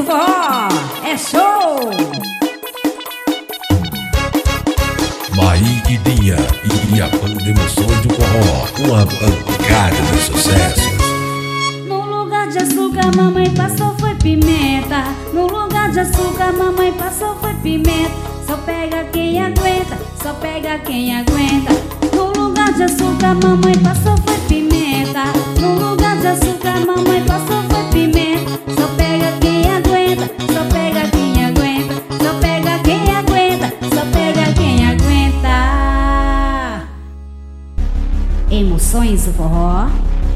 forró é show! Maí e Dinha e a banda Emoções do Forró, uma bancada de sucessos. No lugar de açúcar, mamãe passou foi pimenta. No lugar de açúcar, mamãe passou foi pimenta. Só pega quem aguenta, só pega quem aguenta. No lugar de açúcar, mamãe passou foi pimenta. No lugar de açúcar, mamãe passou foi pimenta. Só pega quem aguenta, só pega quem aguenta. Só pega quem aguenta, só pega quem aguenta. Emoções do forró.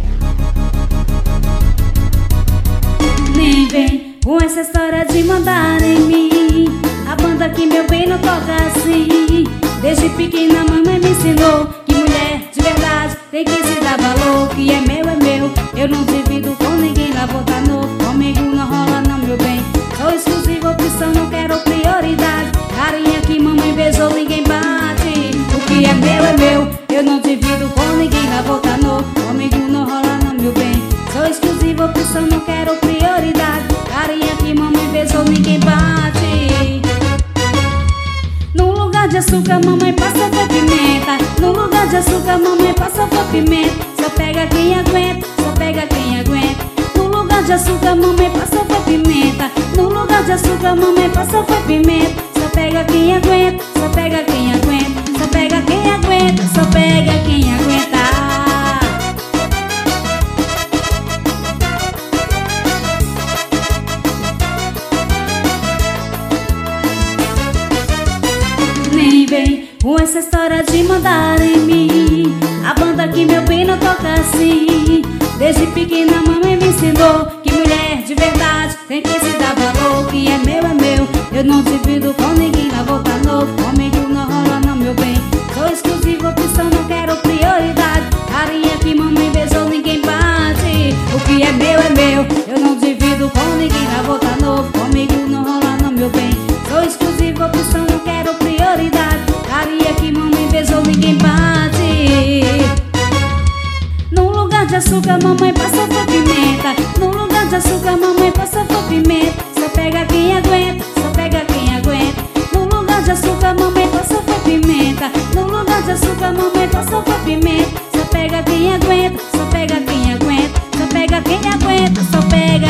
Nem vem com essa história de mandar em mim. A banda que meu bem não toca assim. Desde pequena mamãe me ensinou que mulher de verdade tem que se dar valor. Que é meu, eu não divido com ninguém. Lá vou tá novo, comigo não rola não, meu bem. Sou exclusiva opção, não quero prioridade. Carinha que mamãe beijou, ninguém bate. O que é meu, eu não divido com ninguém. Lá vou tá novo, comigo não rola não, meu bem. Sou exclusiva opção, não quero prioridade. Carinha que mamãe beijou, ninguém bate. No lugar de açúcar, mamãe passa foi pimenta. No lugar de açúcar, mamãe passa foi pimenta. Só pega quem aguenta, só pega quem aguenta. No lugar de açúcar, mamãe passa foi pimenta. No lugar de açúcar, mamãe passa foi pimenta. Só pega quem aguenta, só pega quem aguenta. Só pega quem aguenta, só pega quem aguenta. Nem vem com essa história de mandar em mim. A banda que meu bem não toca assim. Desde pequena mamãe me ensinou que mulher de verdade tem que se dar valor. Que é meu, eu não divido com ninguém. Lá vou tá novo, comigo não rola não, meu bem. Sou exclusiva opção, não quero prioridade. Carinha que mamãe beijou, ninguém bate. O que é meu, eu não divido com ninguém. Lá vou tá novo, comigo não rola não, meu bem. Sou exclusiva opção, não quero prioridade. Carinha que mamãe beijou, ninguém bate. No lugar de açúcar, mamãe passa foi pimenta. No lugar de açúcar, mamãe passa foi pimenta. Só pega quem aguenta, só pega quem aguenta. No lugar de açúcar, mamãe passa foi pimenta. No lugar de açúcar, mamãe passa foi pimenta. Só pega quem aguenta, só pega quem aguenta. Só pega quem aguenta, só pega